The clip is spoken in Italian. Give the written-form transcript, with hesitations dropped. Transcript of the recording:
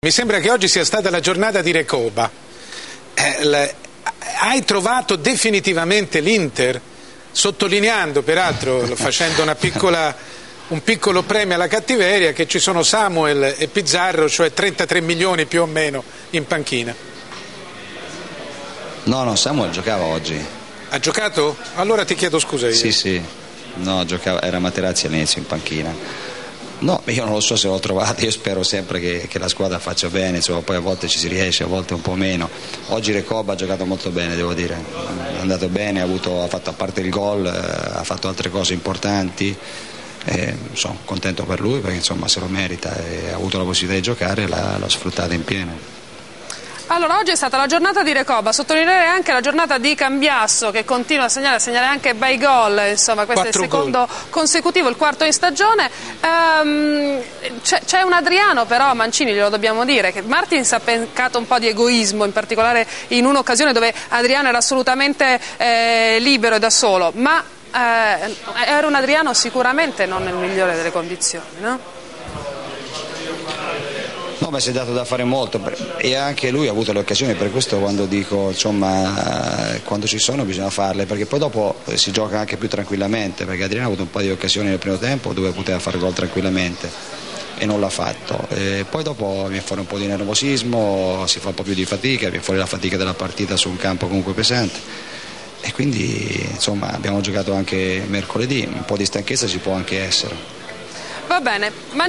Mi sembra che oggi sia stata la giornata di Recoba. Hai trovato definitivamente l'Inter, sottolineando peraltro, facendo un piccolo premio alla cattiveria, che ci sono Samuel e Pizarro, cioè 33 milioni più o meno in panchina. No, Samuel giocava oggi. Ha giocato? Allora ti chiedo scusa io. Sì, no, giocava, era Materazzi all'inizio in panchina. No, io non lo so se l'ho trovato, io spero sempre che la squadra faccia bene, insomma, poi a volte ci si riesce, a volte un po' meno. Oggi Recoba ha giocato molto bene, devo dire, è andato bene, ha fatto a parte il gol, ha fatto altre cose importanti, sono contento per lui perché insomma se lo merita e ha avuto la possibilità di giocare, l'ha sfruttata in pieno. Allora, oggi è stata la giornata di Recoba, sottolineare anche la giornata di Cambiasso che continua a segnare anche bei gol, insomma questo è il secondo consecutivo, il quarto in stagione. C'è un Adriano però, Mancini glielo dobbiamo dire, che Martins ha peccato un po' di egoismo, in particolare in un'occasione dove Adriano era assolutamente libero e da solo, ma era un Adriano sicuramente non nel migliore delle condizioni, no? No, ma si è dato da fare molto e anche lui ha avuto le occasioni, per questo quando dico insomma quando ci sono bisogna farle, perché poi dopo si gioca anche più tranquillamente, perché Adriano ha avuto un po' di occasioni nel primo tempo dove poteva fare gol tranquillamente e non l'ha fatto, e poi dopo viene fuori un po' di nervosismo, si fa un po' più di fatica, viene fuori la fatica della partita su un campo comunque pesante e quindi insomma abbiamo giocato anche mercoledì, un po' di stanchezza ci può anche essere. Va bene.